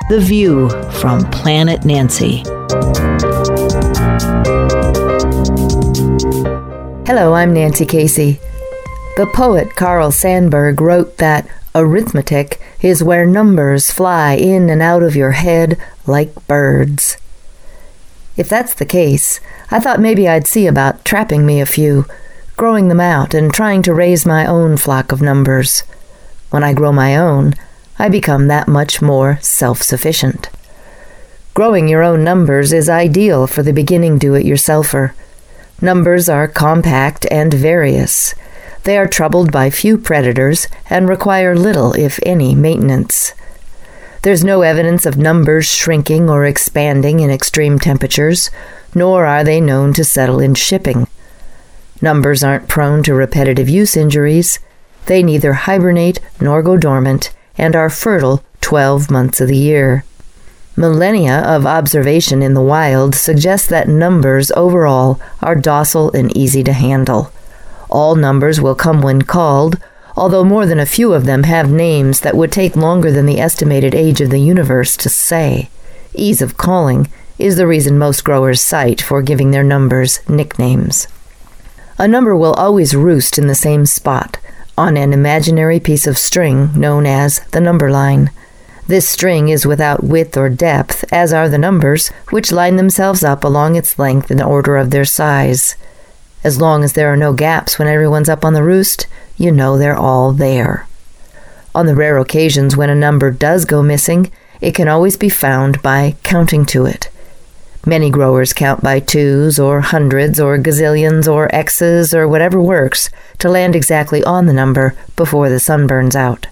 The View from Planet Nancy. Hello, I'm Nancy Casey. The poet Carl Sandburg wrote that arithmetic is where numbers fly in and out of your head like birds. If that's the case, I thought maybe I'd see about trapping me a few, growing them out and trying to raise my own flock of numbers. When I grow my own, I become that much more self-sufficient. Growing your own numbers is ideal for the beginning do-it-yourselfer. Numbers are compact and various. They are troubled by few predators and require little, if any, maintenance. There's no evidence of numbers shrinking or expanding in extreme temperatures, nor are they known to settle in shipping. Numbers aren't prone to repetitive use injuries. They neither hibernate nor go dormant, and are fertile 12 months of the year. Millennia of observation in the wild suggest that numbers overall are docile and easy to handle. All numbers will come when called, although more than a few of them have names that would take longer than the estimated age of the universe to say. Ease of calling is the reason most growers cite for giving their numbers nicknames. A number will always roost in the same spot, on an imaginary piece of string known as the number line. This string is without width or depth, as are the numbers, which line themselves up along its length in order of their size. As long as there are no gaps when everyone's up on the roost, you know they're all there. On the rare occasions when a number does go missing, it can always be found by counting to it. Many growers count by twos or hundreds or gazillions or X's or whatever works to land exactly on the number before the sun burns out.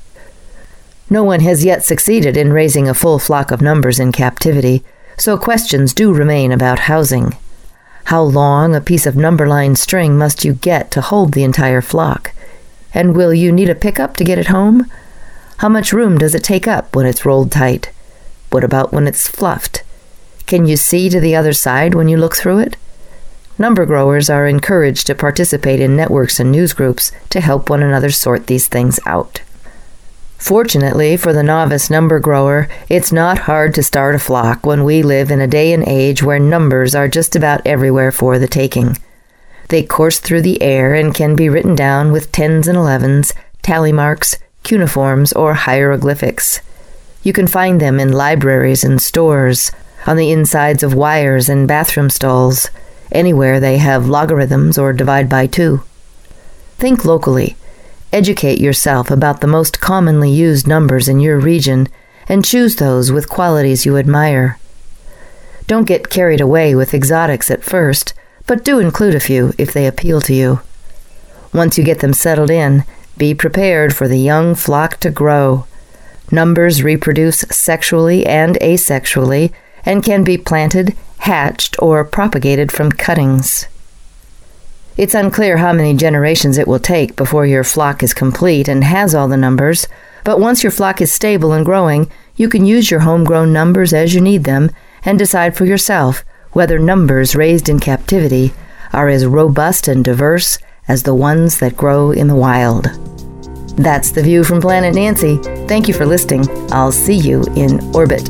No one has yet succeeded in raising a full flock of numbers in captivity, so questions do remain about housing. How long a piece of number line string must you get to hold the entire flock? And will you need a pickup to get it home? How much room does it take up when it's rolled tight? What about when it's fluffed? Can you see to the other side when you look through it? Number growers are encouraged to participate in networks and news groups to help one another sort these things out. Fortunately for the novice number grower, it's not hard to start a flock when we live in a day and age where numbers are just about everywhere for the taking. They course through the air and can be written down with 10s and 11s, tally marks, cuneiforms, or hieroglyphics. You can find them in libraries and stores, on the insides of wires and bathroom stalls, anywhere they have logarithms or divide by two. Think locally. Educate yourself about the most commonly used numbers in your region and choose those with qualities you admire. Don't get carried away with exotics at first, but do include a few if they appeal to you. Once you get them settled in, be prepared for the young flock to grow. Numbers reproduce sexually and asexually, and can be planted, hatched, or propagated from cuttings. It's unclear how many generations it will take before your flock is complete and has all the numbers, but once your flock is stable and growing, you can use your homegrown numbers as you need them and decide for yourself whether numbers raised in captivity are as robust and diverse as the ones that grow in the wild. That's The View from Planet Nancy. Thank you for listening. I'll see you in orbit.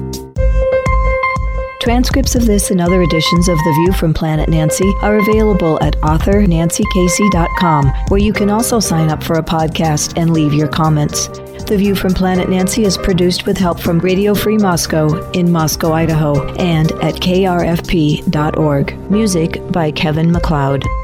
Transcripts of this and other editions of The View from Planet Nancy are available at authornancykasey.com, where you can also sign up for a podcast and leave your comments. The View from Planet Nancy is produced with help from Radio Free Moscow in Moscow, Idaho, and at krfp.org. Music by Kevin MacLeod.